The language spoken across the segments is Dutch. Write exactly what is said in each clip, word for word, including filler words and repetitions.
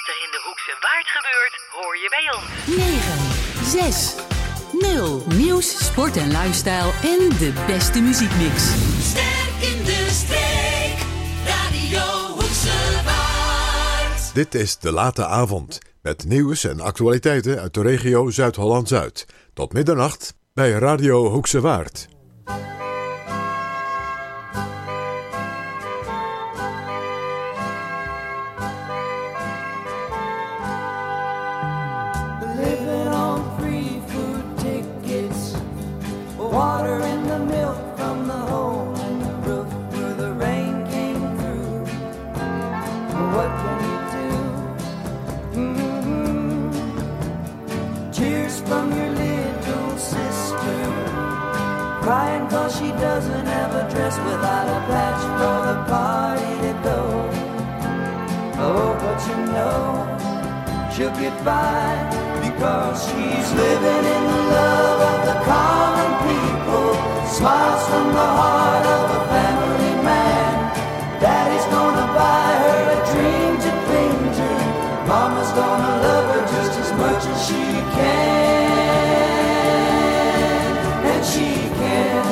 Wat er in de Hoekse Waard gebeurt, hoor je bij ons. negen zes nul Nieuws, sport en lifestyle en de beste muziekmix. Sterk in de streek, Radio Hoekse Waard. Dit is De Late Avond, met nieuws en actualiteiten uit de regio Zuid-Holland-Zuid. Tot middernacht bij Radio Hoekse Waard. Water in the milk from the hole in the roof where the rain came through. What can you do? Mm-hmm. Tears from your little sister, crying cause she doesn't have a dress without a patch for the party to go. Oh, but you know she'll get by because she's living in the love of the common people. Smiles from the heart of a family man. Daddy's gonna buy her a dream to cling to. Mama's gonna love her just as much as she can. And she can.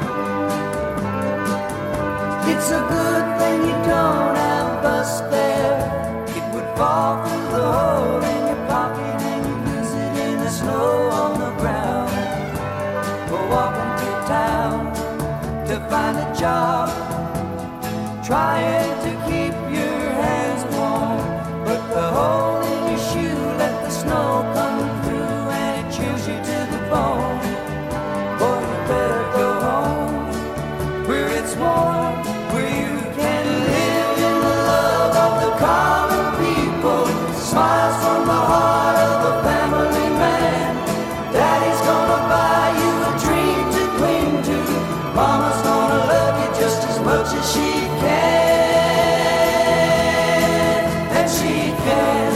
It's a good thing you don't have bus fare. It would fall through the hole in your pocket and you lose it in the snow on the ground. We're walking to town to find a job, trying to keep your hands warm, but the hole in your shoe let the snow come through and it chills you to the bone. Boy, you better go home where it's warm, where you can live in the love of the common people. Smiles from the heart of a family man. Daddy's gonna buy you a dream to cling to. Mama's gonna love you just as much as she can. And she can.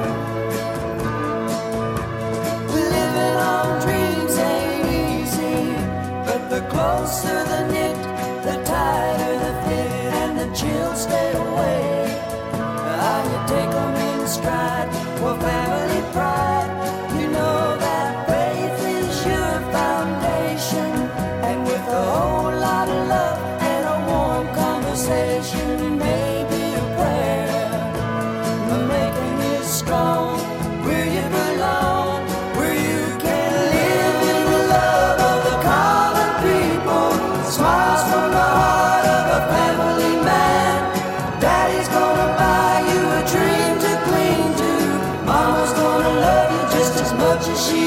Living on dreams ain't easy, but the closer the knit, the tighter the fit, and the chills stay away. And you take them in stride for family pride. You know that faith is your foundation, and with a whole lot of love and a warm conversation, maybe a prayer, making you strong where you belong, where you can live in the love of the common people. Smiles from the heart of a family man. Daddy's gonna buy you a dream to cling to. Mama's gonna love you just as much as she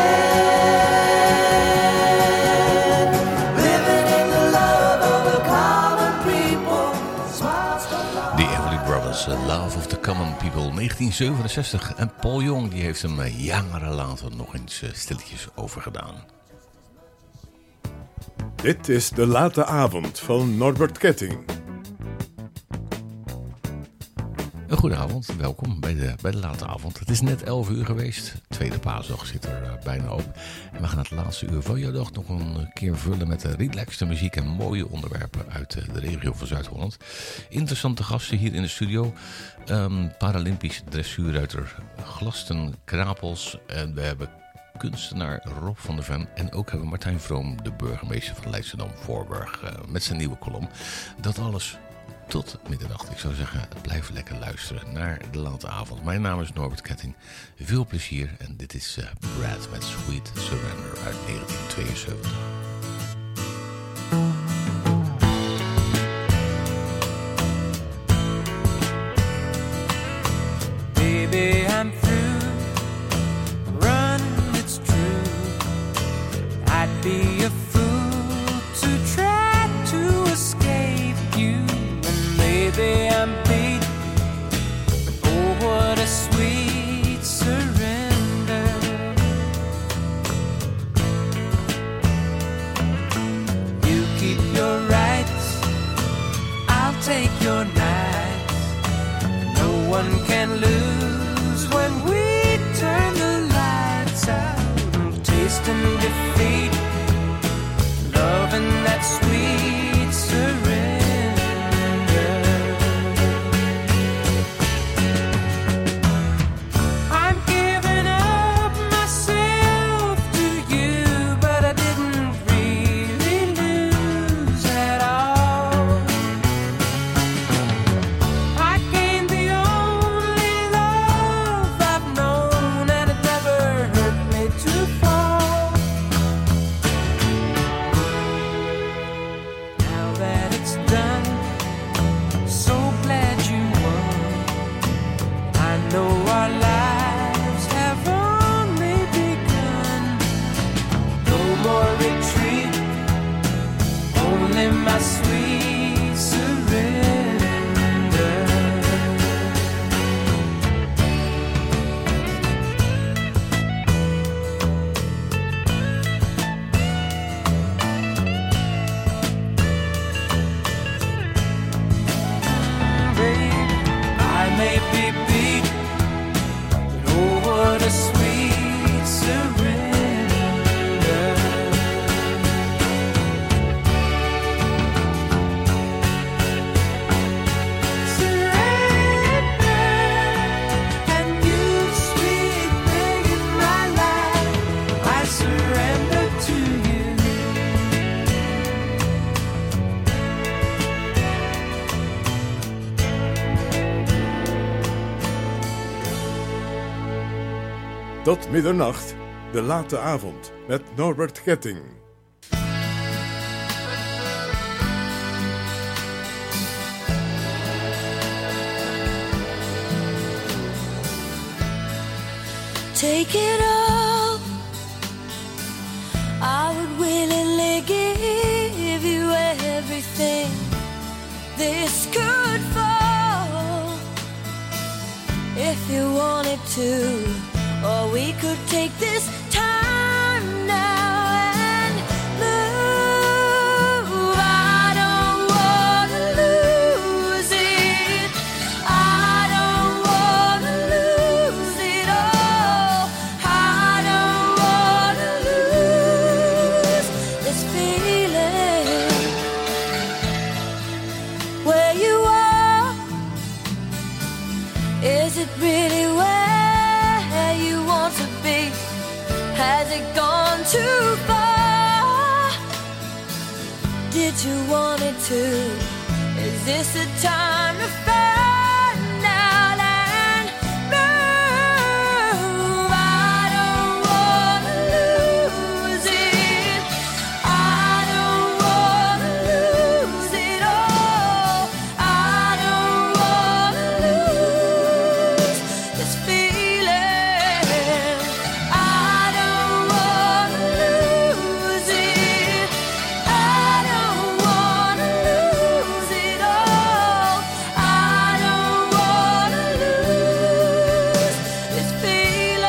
can. Living in the love of the common people. Smiles from the heart. The Everly Brothers, uh, Love of the Common People, negentien zevenenzestig. En Paul Young die heeft hem uh, jaren later nog eens uh, stilletjes overgedaan. Dit is De Late Avond van Norbert Ketting. Een goedenavond, welkom bij de, bij de late avond. Het is net elf uur geweest, tweede paasdag zit er uh, bijna op. En we gaan het laatste uur van jouw dag nog een keer vullen met uh, relaxte muziek en mooie onderwerpen uit uh, de regio van Zuid-Holland. Interessante gasten hier in de studio. Um, Paralympisch dressuurruiter Glasten Krapels. En we hebben kunstenaar Rob van der Ven. En ook hebben we Martijn Vroom, de burgemeester van Leidschendam-Voorburg, uh, met zijn nieuwe kolom. Dat alles tot middernacht. Ik zou zeggen, blijf lekker luisteren naar de late avond. Mijn naam is Norbert Ketting. Veel plezier en dit is uh, Brad met Sweet Surrender uit negentien tweeënzeventig. Baby, I'm through running, it's true. I'd be a fool to try to escape you. Baby, I'm beat. Oh, what a sweet surrender. know our lives have only begun. No more retreat, only my sweet surrender. Babe, I may be beat, but oh, what a sweet surrender. Surrender, and you, sweet thing in my life, I surrender to you. Tot middernacht, de late avond, met Norbert Ketting. Take it all, I would willingly give you everything. This could fall if you wanted to, or we could take this time now and move. I don't wanna lose it, I don't wanna lose it all. I don't wanna lose this feeling. Where you are, is it really where you want to be? Has it gone too far? Did you want it to? Is this a time to find out and move? I don't wanna lose it, I don't wanna lose it all. I don't wanna lose this feeling. I don't wanna lose it, I don't wanna lose it all. I don't wanna lose this feeling.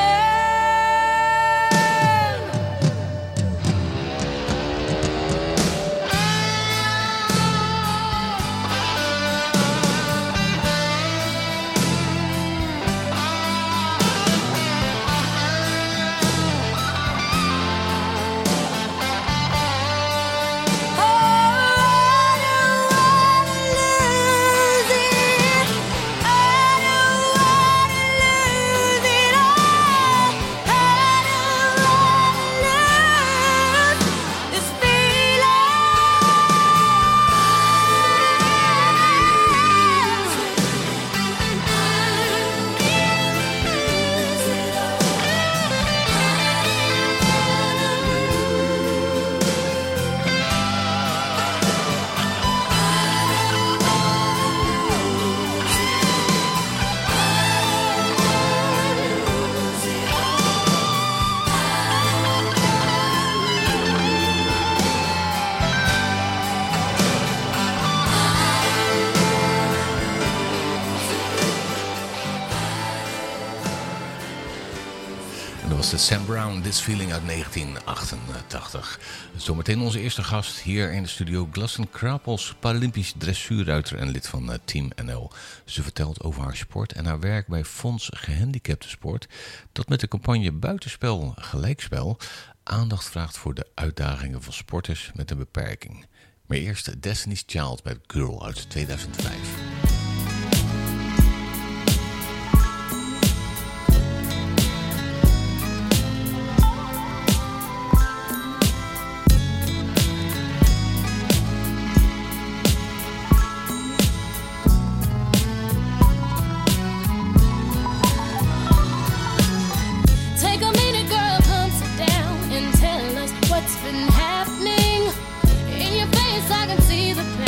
En dat was de Sam Brown, This Feeling uit negentien achtentachtig. Zometeen onze eerste gast hier in de studio, Glassen Krapels, Paralympisch dressuurruiter en lid van uh, Team N L. Ze vertelt over haar sport en haar werk bij Fonds Gehandicapten Sport, dat met de campagne Buitenspel Gelijkspel aandacht vraagt voor de uitdagingen van sporters met een beperking. Maar eerst Destiny's Child met Girl uit tweeduizend vijf.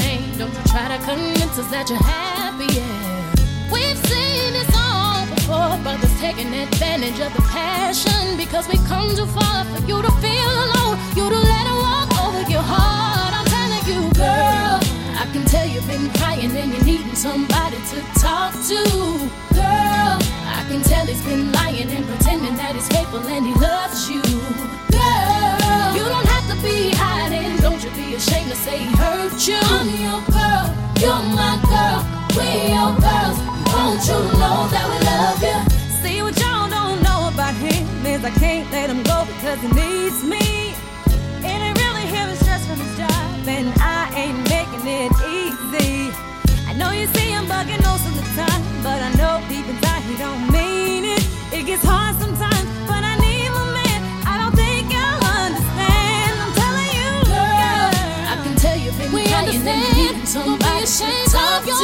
Try to convince us that you're happy, yeah. We've seen this all before. advantage of the passion, because we come too far for you to feel alone, you to let it walk over your heart. I'm telling you, girl, I can tell you've been crying and you're needing somebody to talk to. Girl, I can tell he's been lying and pretending that he's faithful and he loves you. Girl, you don't have to be hiding, don't you be ashamed to say he hurt you. I'm your girl, you're my girl, we're your girls, won't you know that we love you? See, what y'all don't know about him is I can't let him go because he needs me. It ain't really him, it's stress from his job, and I ain't making it easy. I know you see him bugging most of the time, but I know deep inside he don't mean it. It gets hard sometimes, but I need my man. I don't think you'll understand. I'm telling you, girl, I can tell you've been we crying and understand. you're needing somebody to talk to.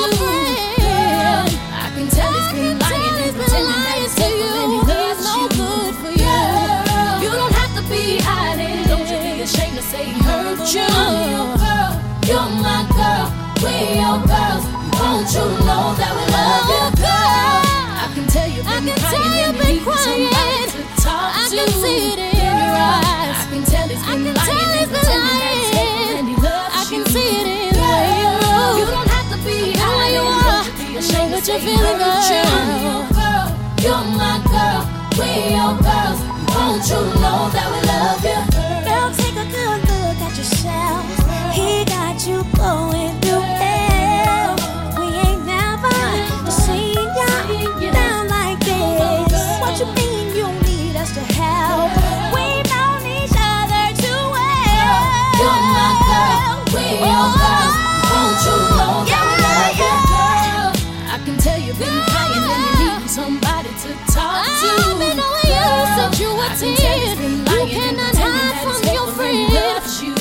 Girl, I can tell he's been lying and pretending that he's faithful and he loves no you. good for you. Girl, you don't have to be hiding, don't you be ashamed to say he hurt you. I'm your girl, you're my girl, we're your girls, won't you know that we love you, girl? I can tell you've I been can tell crying you've and been you need somebody crying. to talk I to. can see it in your eyes. I can tell he's I been can lying tell and he's been pretending that he's faithful lying. and he loves I you. can see it in the way you move. You don't have to be The way you hiding, are. don't you be I ashamed know to what say you're he feeling, hurt you. girl. I'm your girl, you're my girl, we're your girls, won't you know that we love you? Girl, take a good look at yourself. He got you going through hell. We ain't never seen ya down like this. What you mean you need us to help? We've known each other too well. You're my girl, we're your girls, won't you know that we love you? Girl, I can tell you've been crying and you're needing somebody to talk to. I've been knowing you since you were I can tell he's ten. been You lying and cannot pretending hide that from he's your faithful and he friend. loves you.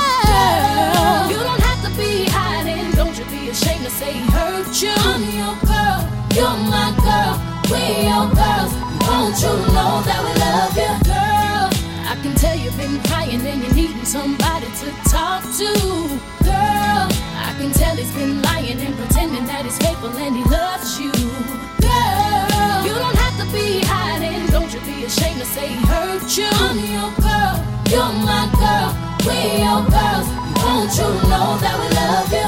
Girl, You don't have to be hiding, don't you be ashamed to say he hurt you. I'm your girl, you're my girl, we're your girls, won't you know that we love you? Girl, I can tell you've been crying and you're needing somebody to talk to. Girl, I can tell he's been lying and pretending that he's faithful and he loves you. Girl, you don't have to be hiding, don't you be ashamed to say he hurt you. I'm your girl, you're my girl, we're your girls, won't you know that we love you?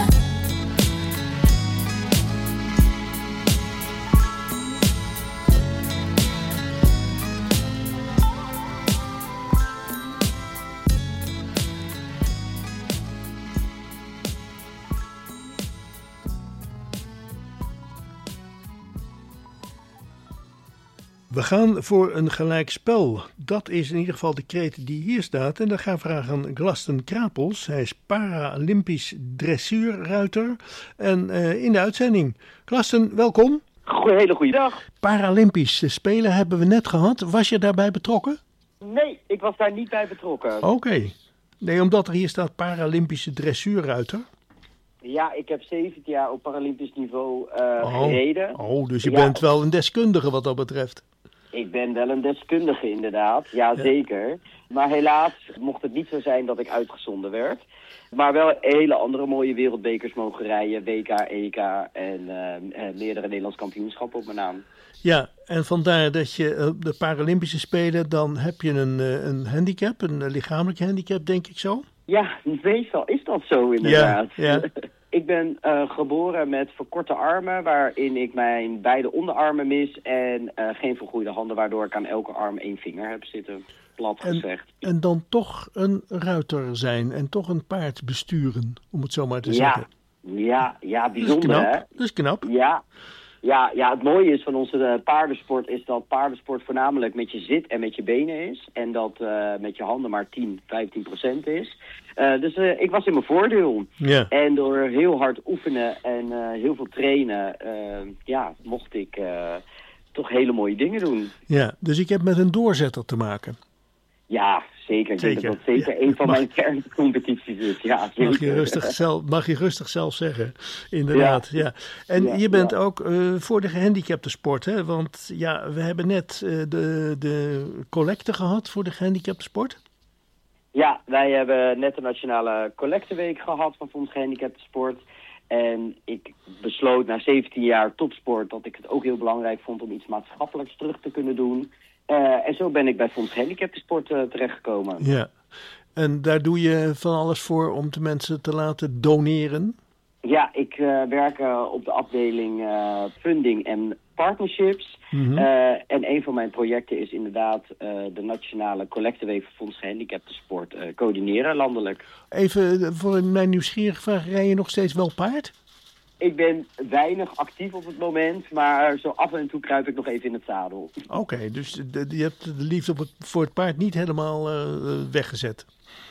We gaan voor een gelijk spel. Dat is in ieder geval de kreet die hier staat. En dan gaan we vragen aan Glaston Krapels. Hij is Paralympisch dressuurruiter. En uh, in de uitzending. Glaston, welkom. Goeie, hele goede dag. Paralympische Spelen hebben we net gehad. Was je daarbij betrokken? Nee, ik was daar niet bij betrokken. Oké. Okay. Nee, omdat er hier staat Paralympische dressuurruiter. Ja, ik heb zeventien jaar op Paralympisch niveau uh, oh. gereden. Oh, dus je ja. bent wel een deskundige wat dat betreft. Ik ben wel een deskundige inderdaad, ja, ja zeker. Maar helaas mocht het niet zo zijn dat ik uitgezonden werd. Maar wel hele andere mooie wereldbekers mogen rijden, W K, E K en uh, meerdere Nederlands kampioenschappen op mijn naam. Ja, en vandaar dat je op de Paralympische Spelen, dan heb je een, een handicap, een lichamelijke handicap, denk ik zo? Ja, meestal is dat zo inderdaad. Ja, ja. Ik ben uh, geboren met verkorte armen, waarin ik mijn beide onderarmen mis en uh, geen vergroeide handen, waardoor ik aan elke arm één vinger heb zitten, plat en, gezegd. En dan toch een ruiter zijn en toch een paard besturen, om het zo maar te ja, zeggen. Ja, ja, bijzonder dat is knap. hè? Dat is knap. Ja. Ja, ja, het mooie is van onze uh, paardensport is dat paardensport voornamelijk met je zit en met je benen is. En dat uh, met je handen maar tien, vijftien procent is. Uh, dus uh, ik was in mijn voordeel. Ja. En door heel hard oefenen en uh, heel veel trainen, uh, ja, mocht ik uh, toch hele mooie dingen doen. Ja, dus ik heb met een doorzetter te maken. Ja, zeker. Ik zeker. denk dat dat zeker ja. een van mag, mijn kerncompetities is. Ja, mag, je rustig zelf, mag je rustig zelf zeggen, inderdaad. Ja. Ja. En ja, je bent ja. ook uh, voor de gehandicapte sport, hè? Want ja, we hebben net uh, de, de collecte gehad voor de gehandicapte sport. Ja, wij hebben net de Nationale Collecteweek gehad van Fonds Gehandicapte Sport. En ik besloot na zeventien jaar topsport dat ik het ook heel belangrijk vond om iets maatschappelijks terug te kunnen doen. Uh, en zo ben ik bij Fonds Gehandicaptensport uh, terechtgekomen. Ja, en daar doe je van alles voor om de mensen te laten doneren? Ja, ik uh, werk uh, op de afdeling uh, funding en partnerships. Mm-hmm. Uh, en een van mijn projecten is inderdaad uh, de nationale collecteweek voor Fonds Gehandicaptensport uh, coördineren landelijk. Even voor mijn nieuwsgierige vraag, rij je nog steeds wel paard? Ik ben weinig actief op het moment, maar zo af en toe kruip ik nog even in het zadel. Oké, okay, dus de, je hebt de liefde op het, voor het paard niet helemaal uh, weggezet?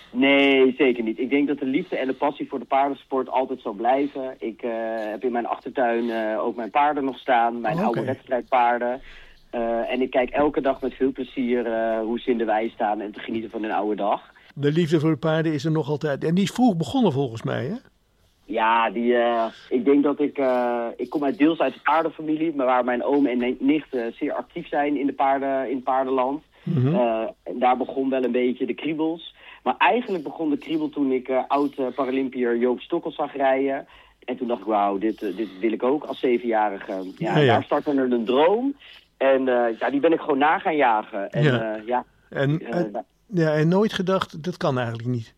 Nee, zeker niet. Ik denk dat de liefde en de passie voor de paardensport altijd zal blijven. Ik uh, heb in mijn achtertuin uh, ook mijn paarden nog staan, mijn okay. oude wedstrijdpaarden. Uh, en ik kijk elke dag met veel plezier uh, hoe ze in de wei staan en te genieten van hun oude dag. De liefde voor de paarden is er nog altijd. En die is vroeg begonnen volgens mij, hè? Ja, die, uh, ik denk dat ik... Uh, ik kom uit deels uit de paardenfamilie, maar waar mijn oom en nicht uh, zeer actief zijn in, de paarden, in het paardenland. Mm-hmm. Uh, en daar begon wel een beetje de kriebels. Maar eigenlijk begon de kriebel toen ik uh, oud-Paralympiër Joop Stokkel zag rijden. En toen dacht ik, wauw, dit, uh, dit wil ik ook als zevenjarige. Ja, ja, ja. Daar startte er een droom. En uh, ja, die ben ik gewoon na gaan jagen. En, ja. Uh, ja, en, uh, en, ja, en nooit gedacht, dat kan eigenlijk niet.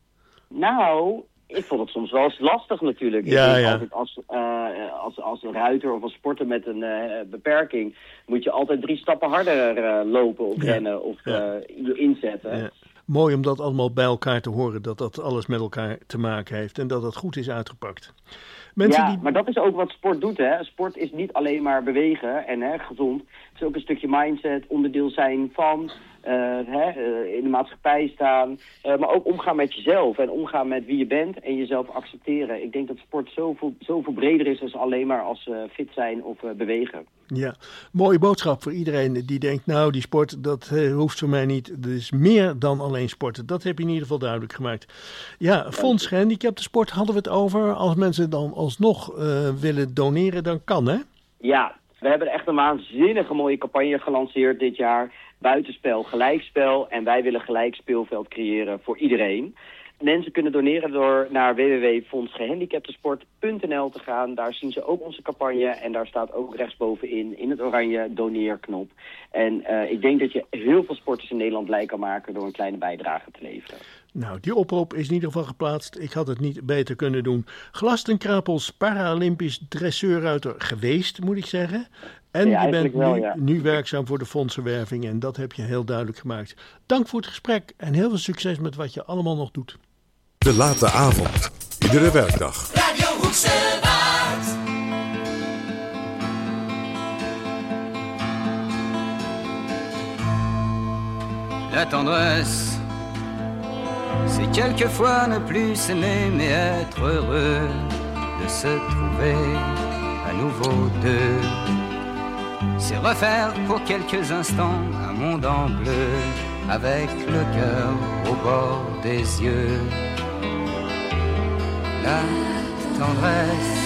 Nou, ik vond het soms wel eens lastig natuurlijk. Ja, ik denk ja. altijd als, uh, als, als een ruiter of als sporter met een uh, beperking moet je altijd drie stappen harder uh, lopen of Ja. rennen of Ja. uh, je inzetten. Ja. Mooi om dat allemaal bij elkaar te horen, dat dat alles met elkaar te maken heeft en dat dat goed is uitgepakt. Mensen ja, die... maar dat is ook wat sport doet, hè. Sport is niet alleen maar bewegen en hè, gezond. Het is ook een stukje mindset, onderdeel zijn van, uh, hè, uh, in de maatschappij staan. Uh, maar ook omgaan met jezelf en omgaan met wie je bent en jezelf accepteren. Ik denk dat sport zoveel, zoveel breder is dan alleen maar als uh, fit zijn of uh, bewegen. Ja, mooie boodschap voor iedereen die denkt, nou die sport dat uh, hoeft voor mij niet. Het is meer dan alleen sporten. Dat heb je in ieder geval duidelijk gemaakt. Ja, Fonds Gehandicaptensport hadden we het over. Als mensen dan alsnog uh, willen doneren, dan kan hè? Ja, we hebben echt een waanzinnige mooie campagne gelanceerd dit jaar. Buitenspel, gelijkspel. En wij willen gelijk speelveld creëren voor iedereen. Mensen kunnen doneren door naar w w w punt fonds gehandicaptensport punt n l te gaan. Daar zien ze ook onze campagne en daar staat ook rechtsbovenin in het oranje doneerknop. En uh, ik denk dat je heel veel sporters in Nederland blij kan maken door een kleine bijdrage te leveren. Nou, die oproep is in ieder geval geplaatst. Ik had het niet beter kunnen doen. Glasten Krapels, Paralympisch dresseurruiter geweest, moet ik zeggen. En ja, je bent wel, nu, ja. nu werkzaam voor de fondsenwerving en dat heb je heel duidelijk gemaakt. Dank voor het gesprek en heel veel succes met wat je allemaal nog doet. De late avond. Iedere werkdag. Radio Hoekse Waard. La tendresse, c'est quelquefois ne plus s'aimer mais être heureux de se trouver à nouveau deux. C'est refaire pour quelques instants un monde en bleu avec le cœur au bord des yeux. La tendresse,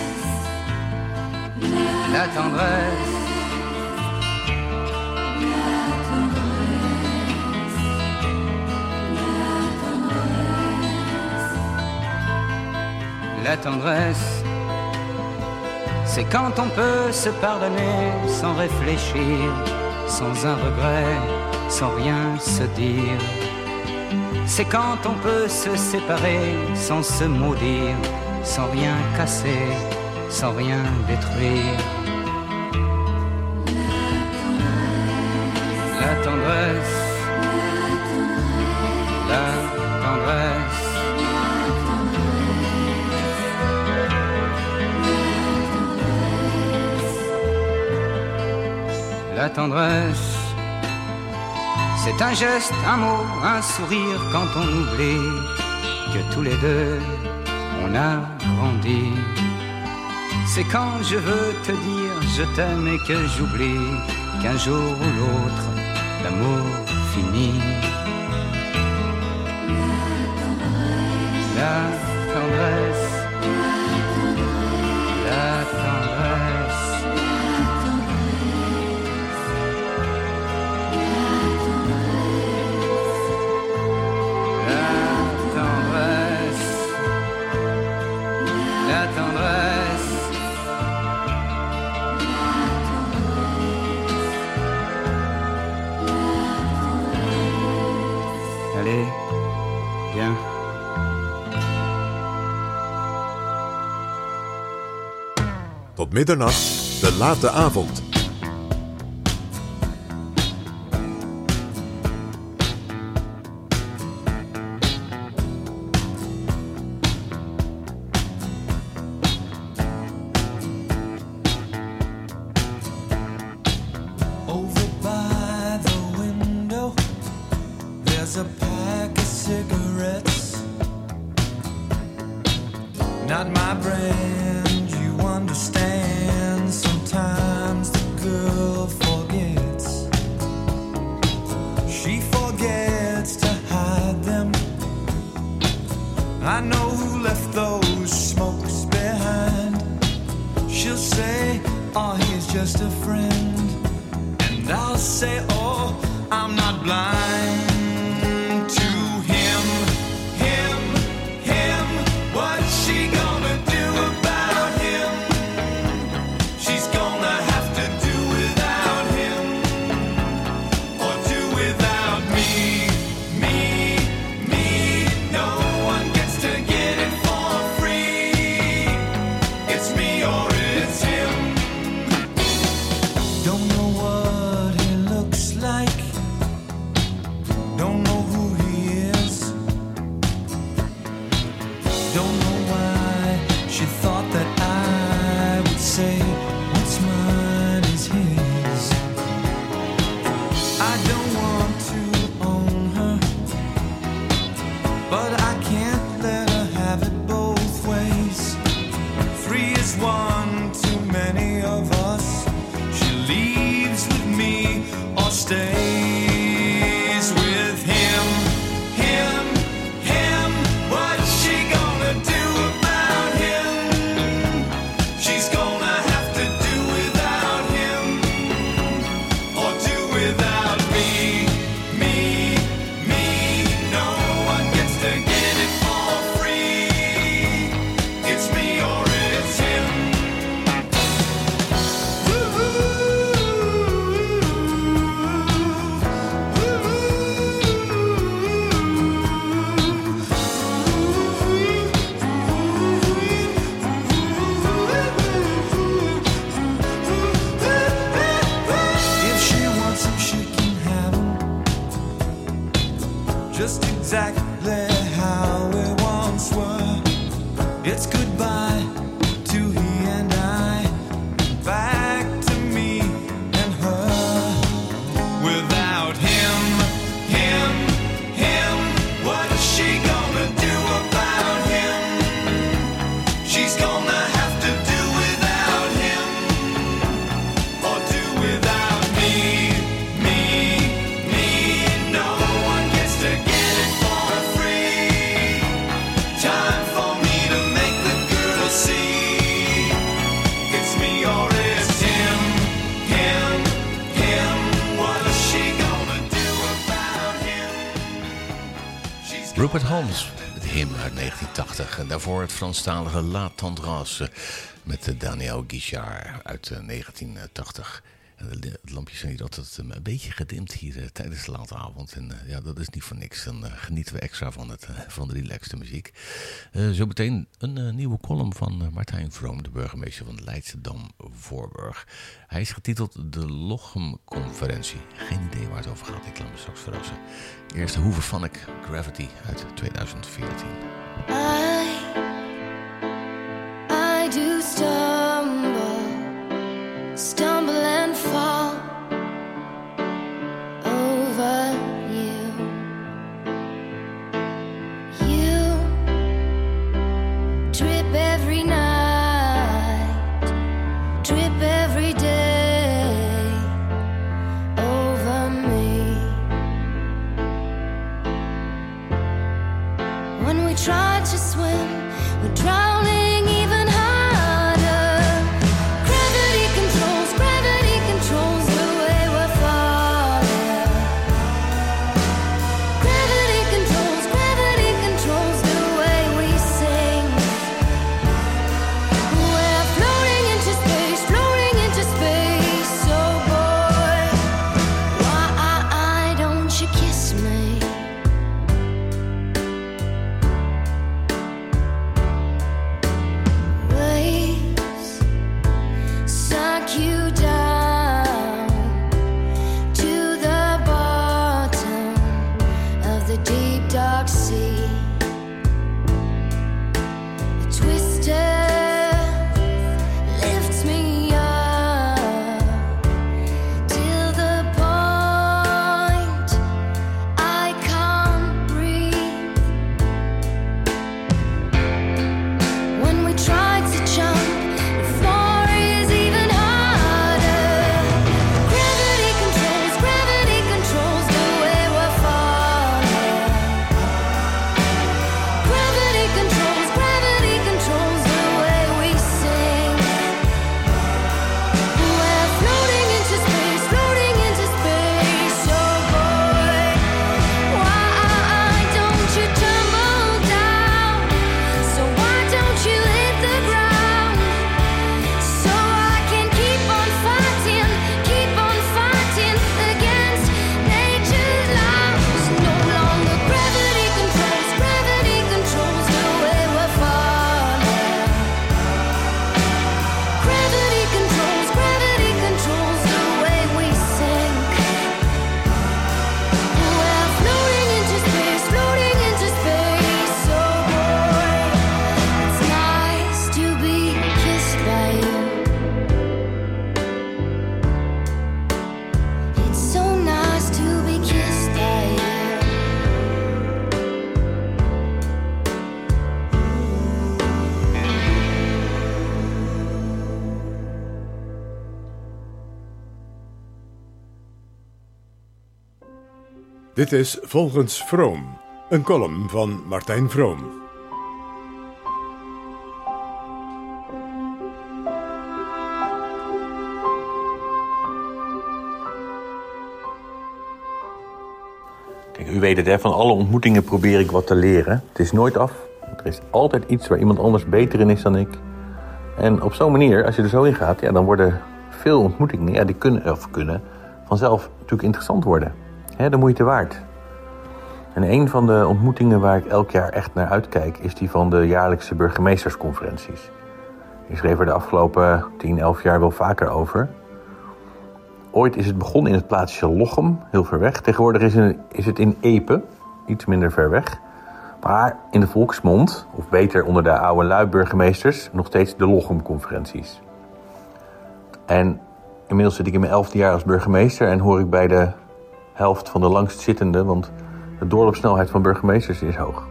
la tendresse, la tendresse, c'est quand on peut se pardonner sans réfléchir, sans un regret, sans rien se dire. C'est quand on peut se séparer sans se maudire, sans rien casser, sans rien détruire. La tendresse, la tendresse. La tendresse, c'est un geste, un mot, un sourire quand on oublie que tous les deux on a grandi. C'est quand je veux te dire je t'aime et que j'oublie qu'un jour ou l'autre l'amour finit. La tendresse, la tendresse. La tendresse, la tendresse. middernacht, de late avond. Rupert Holmes, met Him uit negentien tachtig. En daarvoor het Franstalige La Tendresse met Daniel Guichard uit negentien tachtig. En de, het lampje zijn hier altijd een beetje gedimd hier uh, tijdens de late avond. En uh, ja, dat is niet voor niks. Dan uh, genieten we extra van, het, uh, van de relaxte muziek. Uh, zo meteen een uh, nieuwe column van uh, Martijn Vroom, de burgemeester van Leidschendam-Voorburg. Hij is getiteld De Lochem-conferentie. Geen idee waar het over gaat, ik laat me straks verrassen. Eerst Hoeve van ik, Gravity uit tweeduizend veertien. I, I do stumble, stumble and fall over you. You trip every night, trip every day over me. When we try to swim, we're drowning even harder. Gravity controls, gravity controls the way we're falling. Gravity controls, gravity controls the way we sing. We're floating into space, floating into space. So boy, why don't you kiss me? Dit is Volgens Vroom, een column van Martijn Vroom. Kijk, u weet het, hè? Van alle ontmoetingen probeer ik wat te leren. Het is nooit af. Er is altijd iets waar iemand anders beter in is dan ik. En op zo'n manier, als je er zo in gaat, ja, dan worden veel ontmoetingen, ja, die kunnen, of kunnen vanzelf natuurlijk interessant worden. Hè, de moeite waard. En een van de ontmoetingen waar ik elk jaar echt naar uitkijk, is die van de jaarlijkse burgemeestersconferenties. Ik schreef er de afgelopen tien, elf jaar wel vaker over. Ooit is het begonnen in het plaatsje Lochem, heel ver weg. Tegenwoordig is, een, is het in Epe, iets minder ver weg. Maar in de volksmond, of beter onder de oude lui burgemeesters, nog steeds de Lochem-conferenties. En inmiddels zit ik in mijn elfde jaar als burgemeester en hoor ik bij de helft van de langstzittenden, want de doorloopsnelheid van burgemeesters is hoog.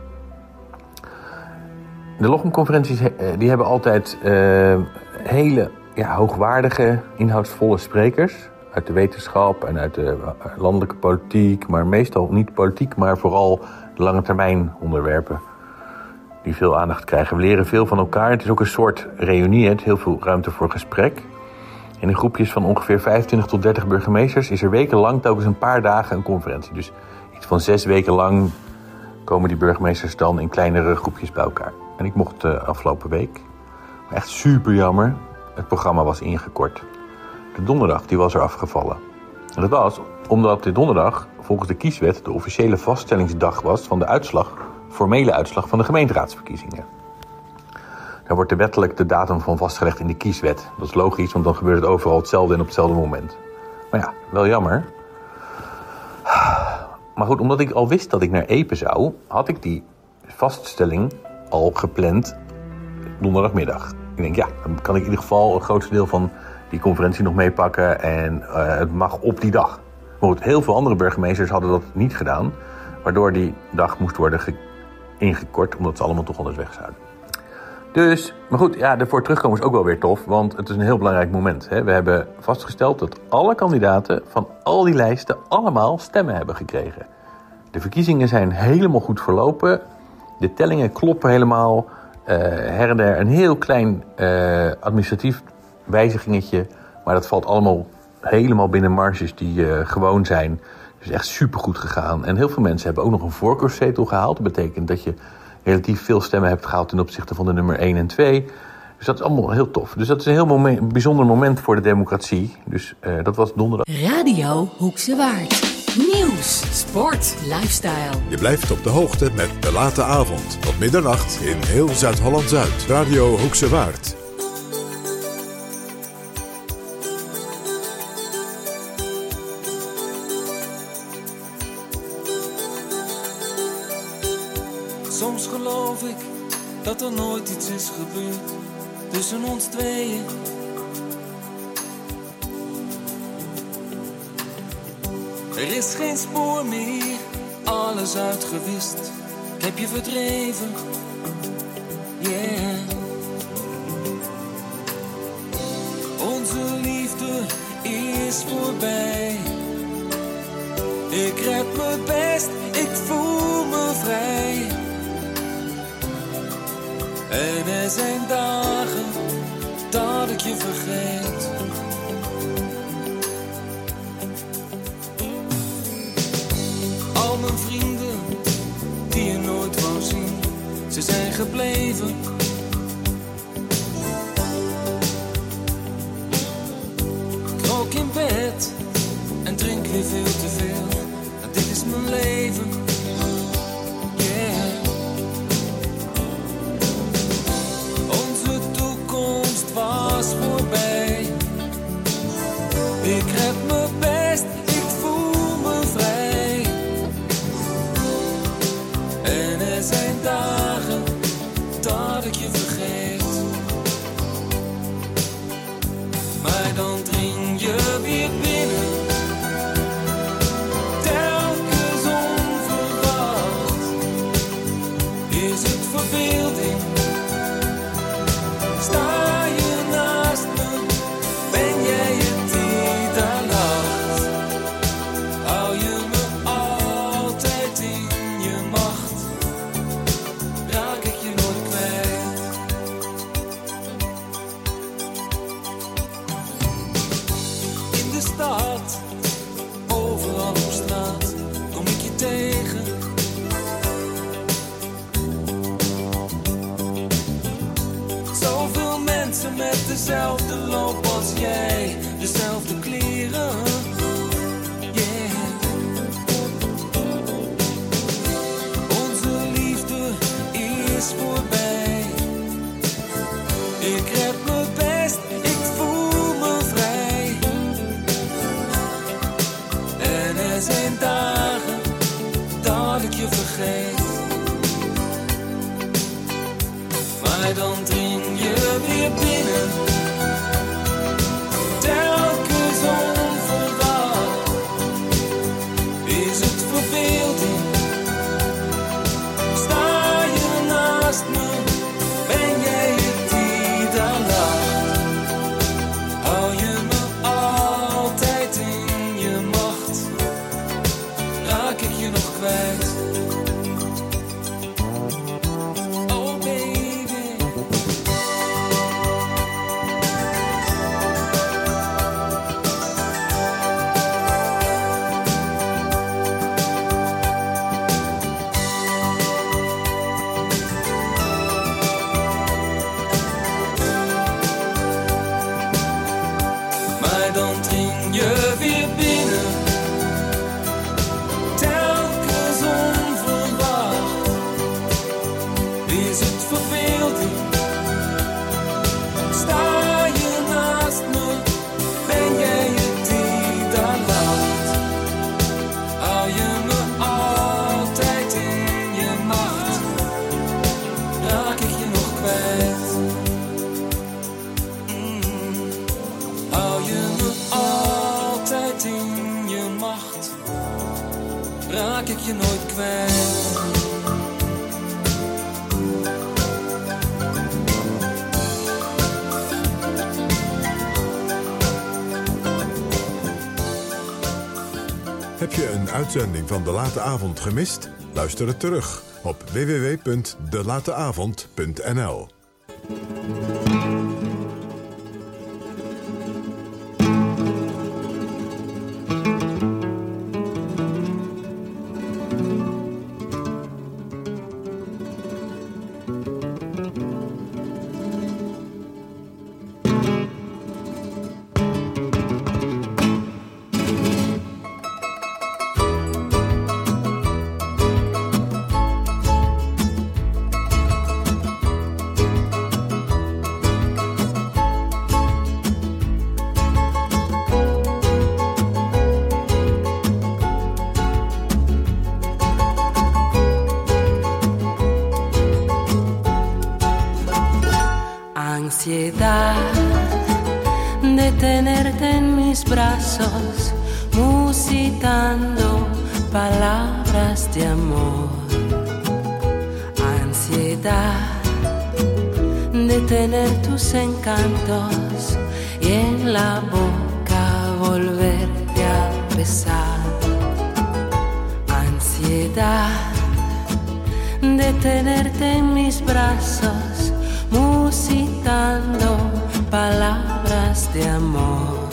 De Lochem-conferenties die hebben altijd uh, hele ja, hoogwaardige, inhoudsvolle sprekers uit de wetenschap en uit de landelijke politiek, maar meestal niet politiek, maar vooral de lange termijn onderwerpen die veel aandacht krijgen. We leren veel van elkaar. Het is ook een soort reunie, het heel veel ruimte voor gesprek. In de groepjes van ongeveer vijfentwintig tot dertig burgemeesters is er wekenlang telkens een paar dagen een conferentie. Dus iets van zes weken lang komen die burgemeesters dan in kleinere groepjes bij elkaar. En ik mocht de afgelopen week, maar echt super jammer, het programma was ingekort. De donderdag die was er afgevallen. En dat was omdat de donderdag volgens de kieswet de officiële vaststellingsdag was van de uitslag, formele uitslag van de gemeenteraadsverkiezingen. Daar wordt er wettelijk de datum van vastgelegd in de kieswet. Dat is logisch, want dan gebeurt het overal hetzelfde en op hetzelfde moment. Maar ja, wel jammer. Maar goed, omdat ik al wist dat ik naar Epe zou, had ik die vaststelling al gepland donderdagmiddag. Ik denk, ja, dan kan ik in ieder geval het grootste deel van die conferentie nog meepakken en uh, het mag op die dag. Maar goed, heel veel andere burgemeesters hadden dat niet gedaan, waardoor die dag moest worden ge- ingekort, omdat ze allemaal toch anders weg zouden. Dus, maar goed, ja, ervoor terugkomen is ook wel weer tof, want het is een heel belangrijk moment. Hè. We hebben vastgesteld dat alle kandidaten van al die lijsten allemaal stemmen hebben gekregen. De verkiezingen zijn helemaal goed verlopen. De tellingen kloppen helemaal. Uh, her en der een heel klein uh, administratief wijzigingetje, maar dat valt allemaal helemaal binnen marges die uh, gewoon zijn. Dus echt supergoed gegaan. En heel veel mensen hebben ook nog een voorkeurszetel gehaald. Dat betekent dat je relatief veel stemmen hebt gehaald ten opzichte van de nummer één en twee. Dus dat is allemaal heel tof. Dus dat is een heel moment, bijzonder moment voor de democratie. Dus uh, dat was donderdag. Radio Hoekse Waard. Nieuws, sport, lifestyle. Je blijft op de hoogte met De Late Avond. Tot middernacht in heel Zuid-Holland-Zuid. Radio Hoekse Waard. Soms geloof ik dat er nooit iets is gebeurd tussen ons tweeën. Er is geen spoor meer, alles uitgewist. Ik heb je verdreven, yeah. Onze liefde is voorbij. Ik red me best, ik voel me vrij. En er zijn dagen dat ik je vergeet. Al mijn vrienden die je nooit wou zien, ze zijn gebleven. Ik rook in bed en drink weer veel te veel. Dit is mijn leven, yeah. Onze toekomst was voorbij. Ik red me best, ik voel me vrij. En er zijn dagen dat ik je vergeet. Maar dan dring je weer binnen. Telkens onverwacht. op straat kom ik je tegen. Zoveel mensen met dezelfde loop als jij, dezelfde kleren. Yeah. Onze liefde is voorbij. Ik red me best, ik voel me vrij. En er zijn dagen dat ik je vergeet. Maar dan dring je weer binnen. Telkens onverwacht. Is het verbeelding? Sta je naast me? Ben jij het die daar lacht? Hou je me altijd in je macht? Raak ik je nog kwijt? Raak ik je nooit kwijt. Heb je een uitzending van De Late Avond gemist? Luister het terug op w w w punt de late avond punt n l. Ansiedad de tenerte en mis brazos, musitando palabras de amor. Ansiedad de tener tus encantos y en la boca volverte a besar. Ansiedad de tenerte en mis brazos, musitando palabras de amor.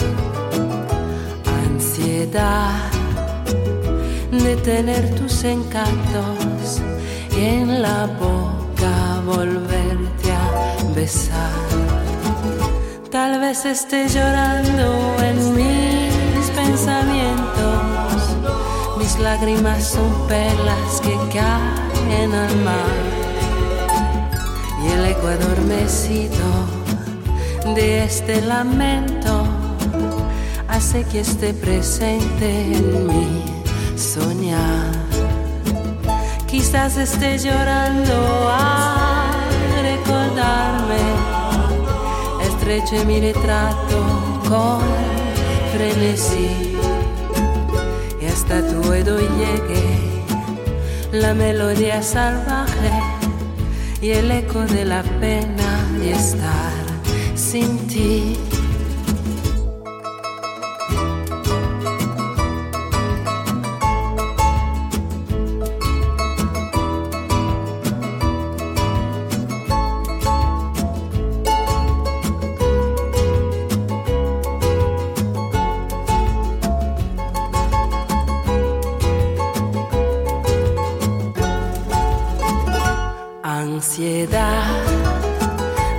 Ansiedad de tener tus encantos y en la boca volverte a besar. Tal vez esté llorando en mis pensamientos, mis lágrimas son perlas que caen al mar. Y el eco adormecido de este lamento hace que esté presente en mi soñar. Quizás esté llorando al recordarme, estreche mi retrato con frenesí y hasta tu oído llegue la melodía salvaje y el eco de la pena de estar sin ti.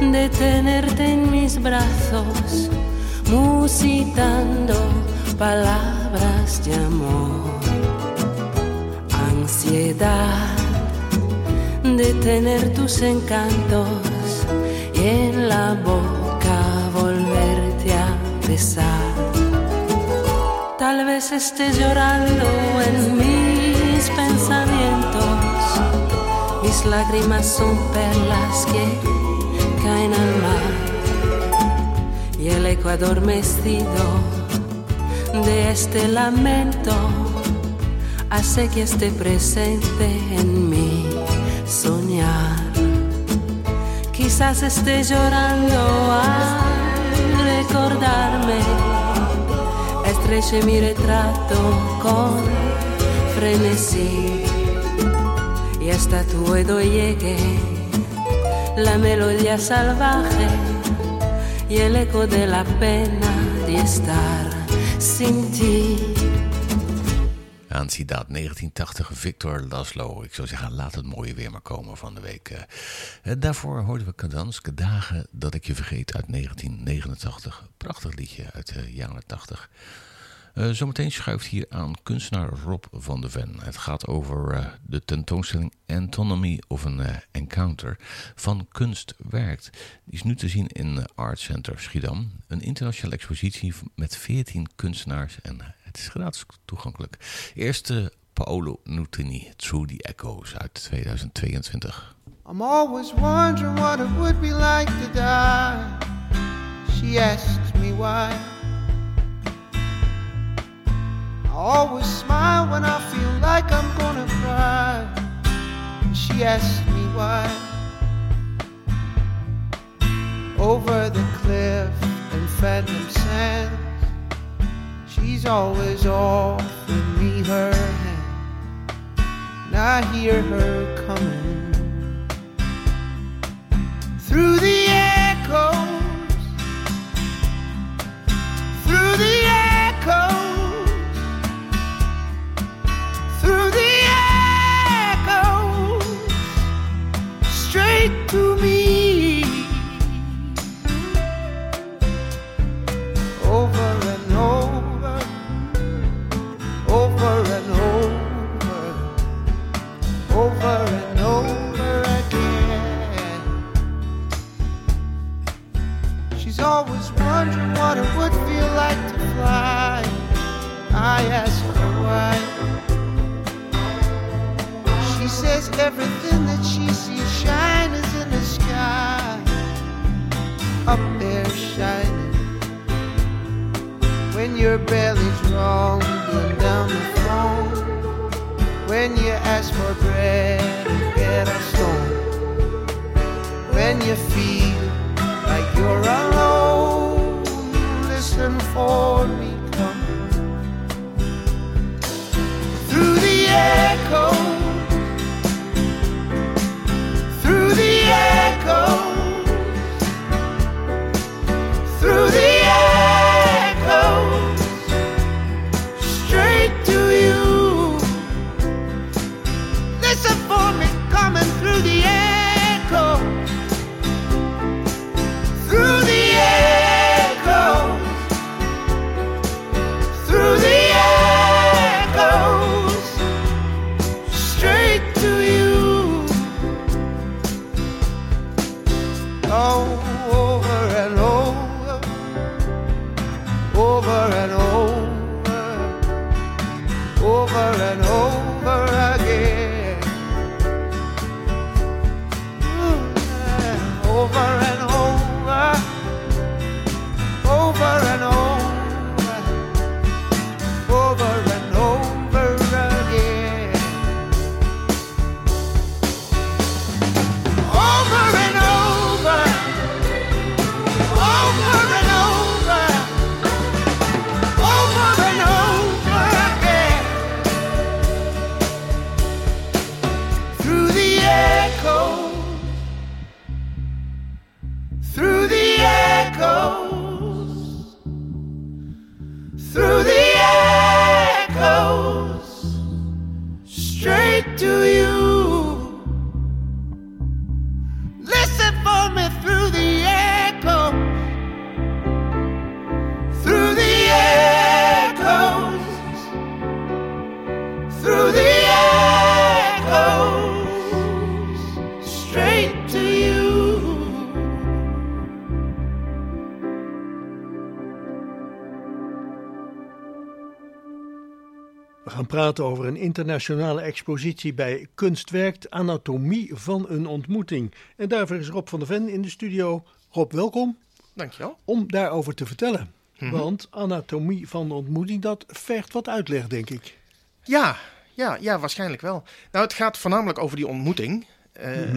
de tenerte en mis brazos, musitando palabras de amor. Ansiedad de tener tus encantos y en la boca volverte a besar. Tal vez estés llorando en mis pensamientos. Mis lágrimas son perlas que caen al mar. Y el eco adormecido de este lamento hace que esté presente en mi soñar. Quizás esté llorando al recordarme. Estreche mi retrato con frenesí y hasta tu oído llegue la melodía salvaje y el eco de la pena de estar sin ti. Ansiedad, negentien tachtig, Victor Laszlo. Ik zou zeggen, laat het mooie weer maar komen van de week. Uh, daarvoor hoorden we Kadanske Dagen dat ik je vergeet uit negentien negenentachtig. Prachtig liedje uit de jaren tachtig. Uh, zometeen schuift hier aan kunstenaar Rob van de Ven. Het gaat over uh, de tentoonstelling Anatomy of an uh, Encounter van Kunst Werkt. Die is nu te zien in uh, Art Center Schiedam. Een internationale expositie met veertien kunstenaars en uh, het is gratis toegankelijk. Eerst uh, Paolo Nutini, Through the Echoes uit tweeduizend tweeëntwintig. I'm always wondering what it would be like to die. She asks me why. I always smile when I feel like I'm gonna cry. She asks me why. Over the cliff in phantom sands, she's always offering me her hand, and I hear her coming through the echoes, through the echoes. Through the echoes, straight to me, over and over, over and over, over and over again. She's always wondering what it would feel like to fly. I ask her why. She says everything that she sees shine is in the sky, up there shining. When your belly's rumbling down the phone, when you ask for bread and get a stone, when you feel like you're alone, listen for me coming through the echoes. Through the echoes, through the echoes, straight to you. Listen for me coming through the echoes, through the echoes, through the echoes, straight to you. Oh, over and over, over and over, over and over again. Ooh, over and over, over and over, over and over again. Over and over. Over and over, over and over again. Through the echoes, through the echoes, through the echoes, straight to you. Listen for me through the We gaan praten over een internationale expositie bij Kunstwerk, Anatomie van een ontmoeting. En daarvoor is Rob van der Ven in de studio. Rob, welkom. Dankjewel. Om daarover te vertellen. Mm-hmm. Want Anatomie van de ontmoeting, dat vergt wat uitleg, denk ik. Ja, ja, ja, waarschijnlijk wel. Nou, het gaat voornamelijk over die ontmoeting. Uh, mm-hmm.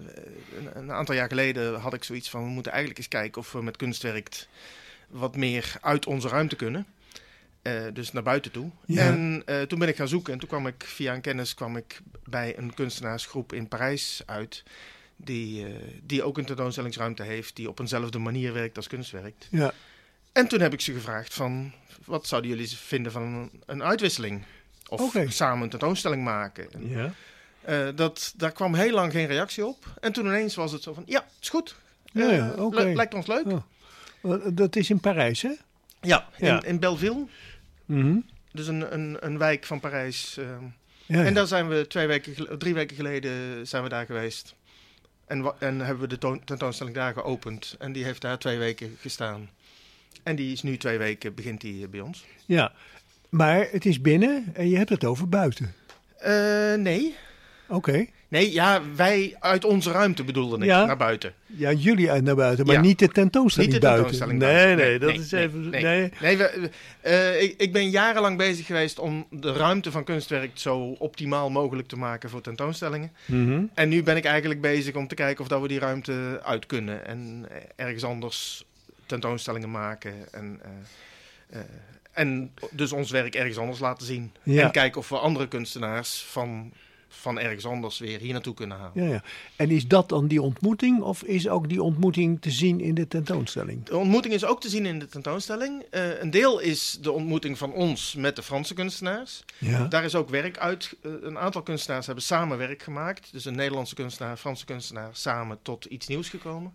een, een aantal jaar geleden had ik zoiets van, we moeten eigenlijk eens kijken of we met Kunstwerk wat meer uit onze ruimte kunnen. Uh, dus naar buiten toe. Ja. En uh, toen ben ik gaan zoeken en toen kwam ik via een kennis kwam ik bij een kunstenaarsgroep in Parijs uit. Die, uh, die ook een tentoonstellingsruimte heeft, die op eenzelfde manier werkt als Kunstwerk. Ja. En toen heb ik ze gevraagd van, wat zouden jullie vinden van een, een uitwisseling? Of okay. samen een tentoonstelling maken? En, ja. uh, dat, daar kwam heel lang geen reactie op. En toen ineens was het zo van, ja, is goed. Uh, ja, ja, okay. li- lijkt ons leuk. Oh. Dat is in Parijs, hè? Ja, in, ja. in Belleville. Mm-hmm. Dus een, een, een wijk van Parijs. Uh, ja, ja. En daar zijn we twee weken, drie weken geleden zijn we daar geweest. En, wa- en hebben we de toon- tentoonstelling daar geopend. En die heeft daar twee weken gestaan. En die is nu twee weken, begint die bij ons. Ja, maar het is binnen en je hebt het over buiten. Uh, nee. Oké. Okay. Nee, ja, wij uit onze ruimte bedoelde ik, ja. naar buiten. Ja, jullie uit naar buiten, maar ja. niet de tentoonstelling niet de buiten. tentoonstelling nee, buiten. nee, dat nee, is nee, even... Nee, nee. nee we, uh, ik, ik ben jarenlang bezig geweest om de ruimte van Kunstwerk zo optimaal mogelijk te maken voor tentoonstellingen. Mm-hmm. En nu ben ik eigenlijk bezig om te kijken of dat we die ruimte uit kunnen. En ergens anders tentoonstellingen maken en... Uh, uh, En dus ons werk ergens anders laten zien. Ja. En kijken of we andere kunstenaars van, van ergens anders weer hier naartoe kunnen halen. Ja, ja. En is dat dan die ontmoeting of is ook die ontmoeting te zien in de tentoonstelling? De ontmoeting is ook te zien in de tentoonstelling. Uh, een deel is de ontmoeting van ons met de Franse kunstenaars. Ja. Daar is ook werk uit. Uh, een aantal kunstenaars hebben samen werk gemaakt. Dus een Nederlandse kunstenaar, een Franse kunstenaar samen tot iets nieuws gekomen.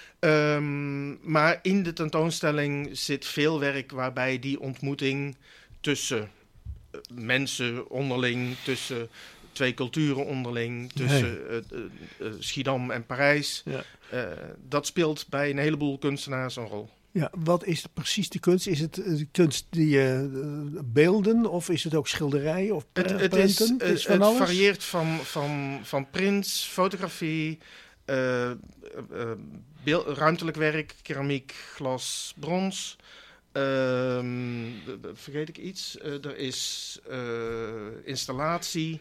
Um, maar in de tentoonstelling zit veel werk waarbij die ontmoeting tussen mensen onderling, tussen twee culturen onderling, tussen nee. uh, uh, uh, Schiedam en Parijs, ja. uh, dat speelt bij een heleboel kunstenaars een rol. Ja, wat is precies de kunst? Is het de kunst die uh, beelden of is het ook schilderij of pre- het, het prenten? Is, uh, het, is van het alles? varieert van, van, van prints, fotografie, uh, uh, Beel, ruimtelijk werk, keramiek, glas, brons. Uh, vergeet ik iets? Uh, er is uh, installatie.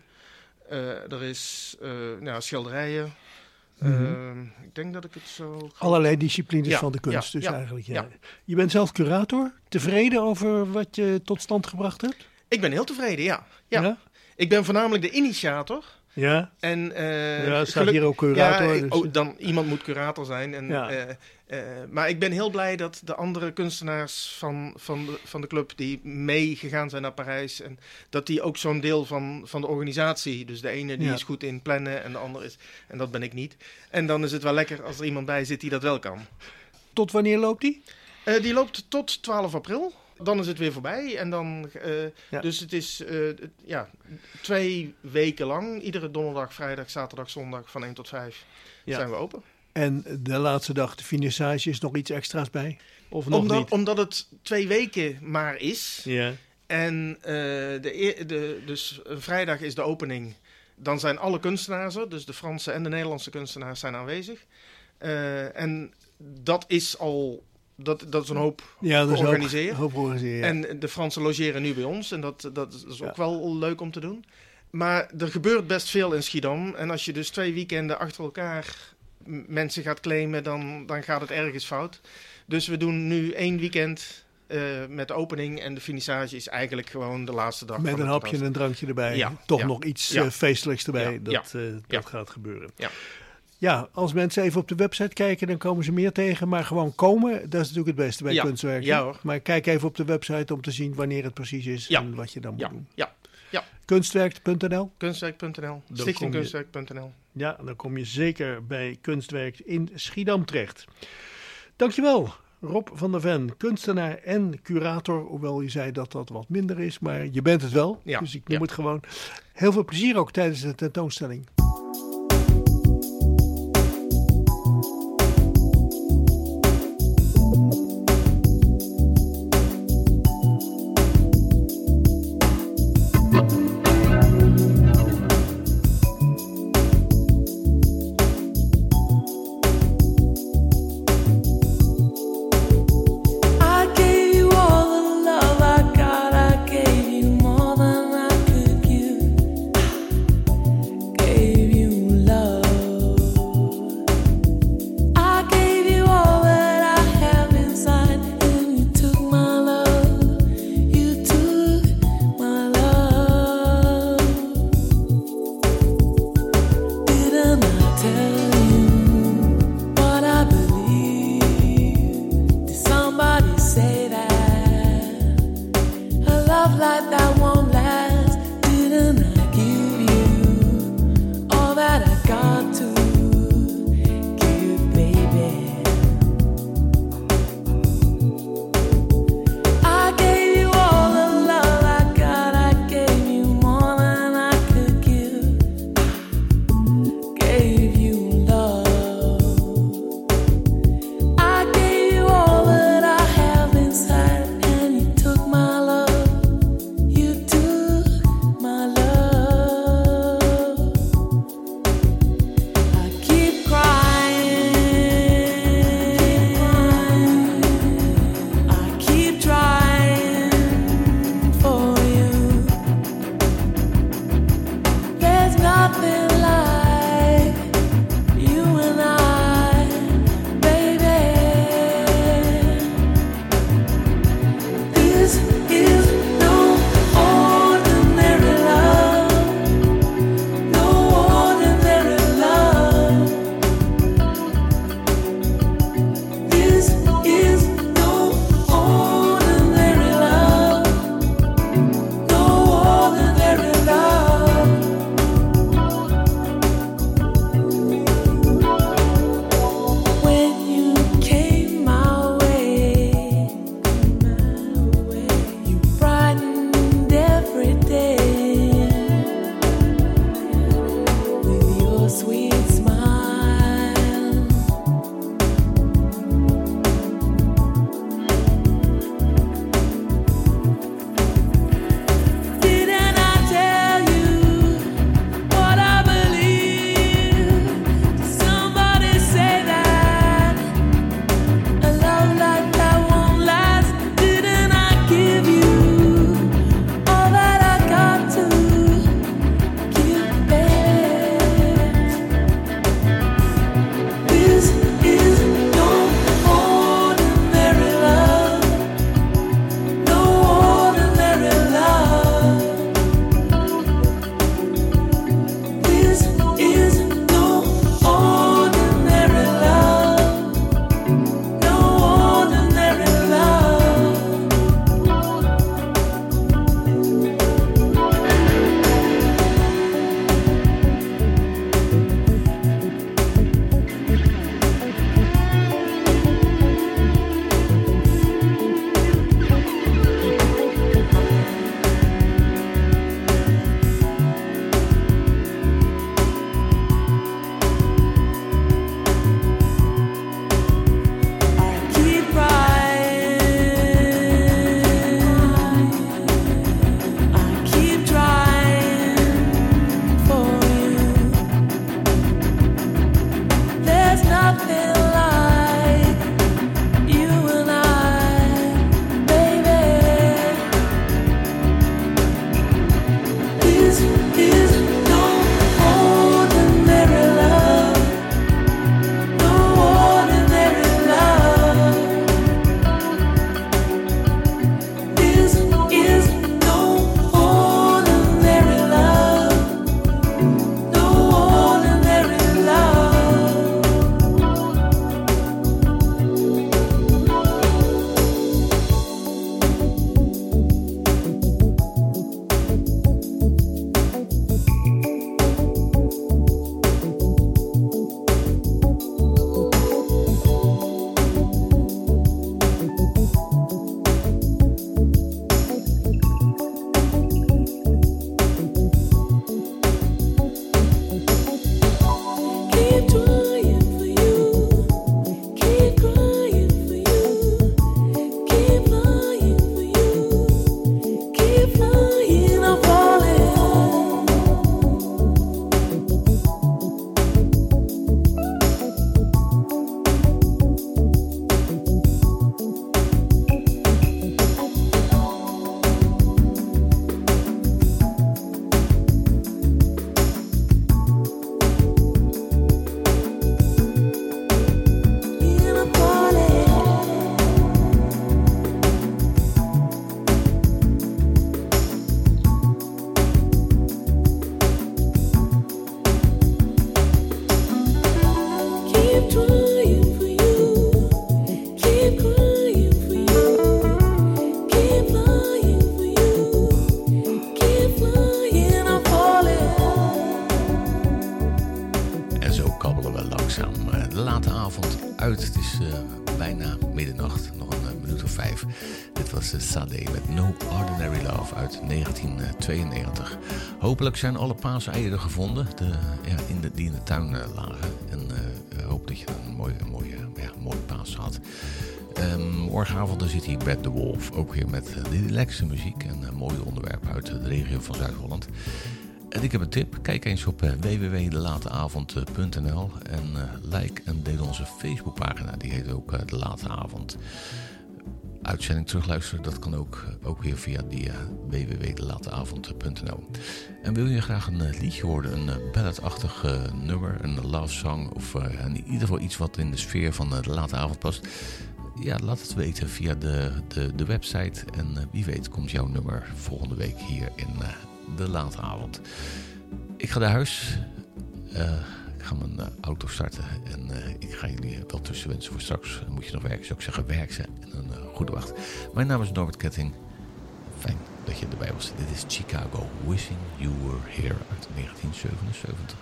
Uh, er is uh, nou, schilderijen. Mm-hmm. Uh, ik denk dat ik het zo... Allerlei disciplines ja, van de kunst ja, dus ja, eigenlijk. Ja. Ja. Je bent zelf curator. Tevreden over wat je tot stand gebracht hebt? Ik ben heel tevreden, ja. ja. ja? Ik ben voornamelijk de initiator. Ja, en, uh, ja, staat geluk... hier ook curator. Ja, dus... oh, dan, iemand moet curator zijn. En, ja. uh, uh, maar ik ben heel blij dat de andere kunstenaars van, van, de, van de club die meegegaan zijn naar Parijs, en dat die ook zo'n deel van, van de organisatie, dus de ene die ja. is goed in plannen en de andere is, en dat ben ik niet. En dan is het wel lekker als er iemand bij zit die dat wel kan. Tot wanneer loopt die? Uh, die loopt tot twaalf april. Dan is het weer voorbij. En dan, uh, ja. Dus het is uh, ja, twee weken lang. Iedere donderdag, vrijdag, zaterdag, zondag van één tot vijf ja. zijn we open. En de laatste dag, de finissage, is nog iets extra's bij? Of nog omdat, niet? Omdat het twee weken maar is. Ja. En uh, de, de, dus vrijdag is de opening. Dan zijn alle kunstenaars er. Dus de Franse en de Nederlandse kunstenaars zijn aanwezig. Uh, en dat is al... Dat, dat is een hoop ja, dat georganiseerd. Een hoop georganiseerd ja. En de Fransen logeren nu bij ons. En dat, dat is ook ja. wel leuk om te doen. Maar er gebeurt best veel in Schiedam. En als je dus twee weekenden achter elkaar mensen gaat claimen, dan, dan gaat het ergens fout. Dus we doen nu één weekend uh, met de opening. En de finissage is eigenlijk gewoon de laatste dag. Met van een hapje en een drankje erbij. Ja. Toch ja. nog iets ja. uh, feestelijks erbij. Ja. Dat, uh, dat ja. gaat gebeuren. Ja. Ja, als mensen even op de website kijken, dan komen ze meer tegen. Maar gewoon komen, dat is natuurlijk het beste bij ja. kunstwerk. Ja, hoor. Maar kijk even op de website om te zien wanneer het precies is ja. en wat je dan moet ja. doen. Ja. Ja. Kunstwerk punt n l Kunstwerk punt n l Stichting Kunstwerk punt n l Ja, dan kom je zeker bij Kunstwerk in Schiedam terecht. Dankjewel, Rob van der Ven, kunstenaar en curator. Hoewel je zei dat dat wat minder is, maar je bent het wel. Ja. Dus ik noem ja. het gewoon. Heel veel plezier ook tijdens de tentoonstelling. nothing like you and I, baby. This is no ordinary love, no ordinary love. This is no ordinary love, no ordinary love. When you came my way, you brightened every day with your sweet smile. Didn't I tell you what I believe? Did somebody say that a love like that won't last? Didn't I give you all that I got to give, baby? This is no ordinary love, no ordinary love. This is no ordinary love, no ordinary love. Keep crying, I keep trying for you. There's nothing like you and I, baby. This is no ordinary love, no ordinary love. This is no ordinary love, no ordinary love. Keep trying for you, keep crying for you, keep flying for you, keep flying, I'm falling. And I'm falling. Keep trying for you, keep crying for you, keep flying for you, keep flying, I'm falling. En zo kabbelen we langzaam eh, de late avond uit. Het is eh, bijna middernacht, nog een eh, minuut of vijf. Dit was uh, Sade met No Ordinary Love uit negentien tweeënnegentig. Hopelijk zijn alle paaseieren gevonden de, ja, in de, die in de tuin uh, lagen. En uh, hoop dat je een mooie, mooie, ja, mooie paas had. Um, morgenavond dan zit hier Brad the Wolf, ook weer met uh, de relaxe muziek en uh, mooie onderwerpen uit de regio van Zuid-Holland. En ik heb een tip. Kijk eens op uh, w w w punt de late avond punt n l en uh, like en deel onze Facebookpagina. Die heet ook uh, De Late Avond. uitzending terugluisteren, dat kan ook, ook weer via die uh, w w w punt de late avond punt n l. En wil je graag een uh, liedje horen, een uh, balladachtig uh, nummer, een love song of uh, in ieder geval iets wat in de sfeer van uh, de late avond past? Ja, laat het weten via de, de, de website en uh, wie weet komt jouw nummer volgende week hier in uh, de late avond. Ik ga naar huis. Uh, Ik ga mijn uh, auto starten en uh, ik ga jullie wel tussen wensen voor straks. Dan moet je nog werken, zou ik zeggen, werk ze en een uh, goede wacht. Mijn naam is Norbert Ketting. Fijn dat je erbij was. Dit is Chicago, Wishing You Were Here uit negentien zevenenzeventig.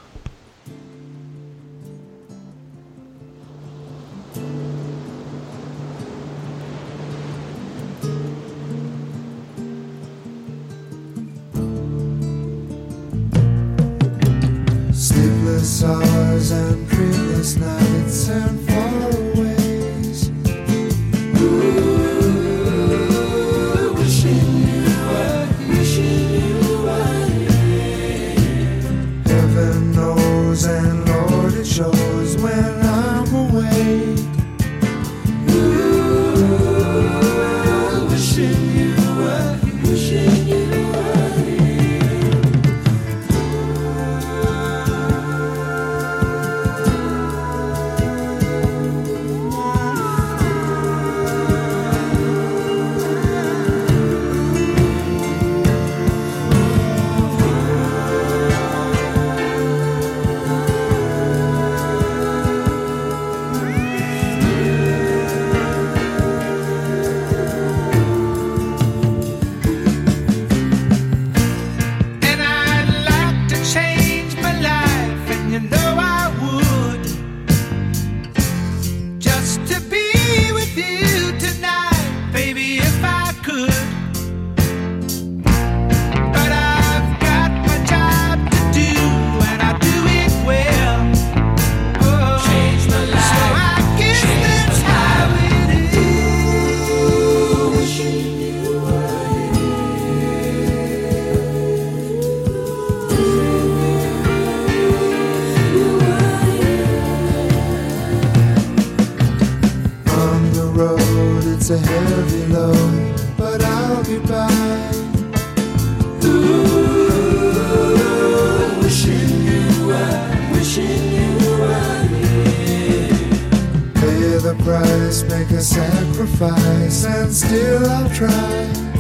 Sleepless hours and dreamless nights and faraways. Ooh, wishing you were, wishing you were here. Heaven knows and Lord it shows when I'm away. Ooh, wishing you were, wishing you were here. It's a heavy load, but I'll be by. Ooh, wishing you were, wishing you were here. Pay the price, make a sacrifice, and still I'll try.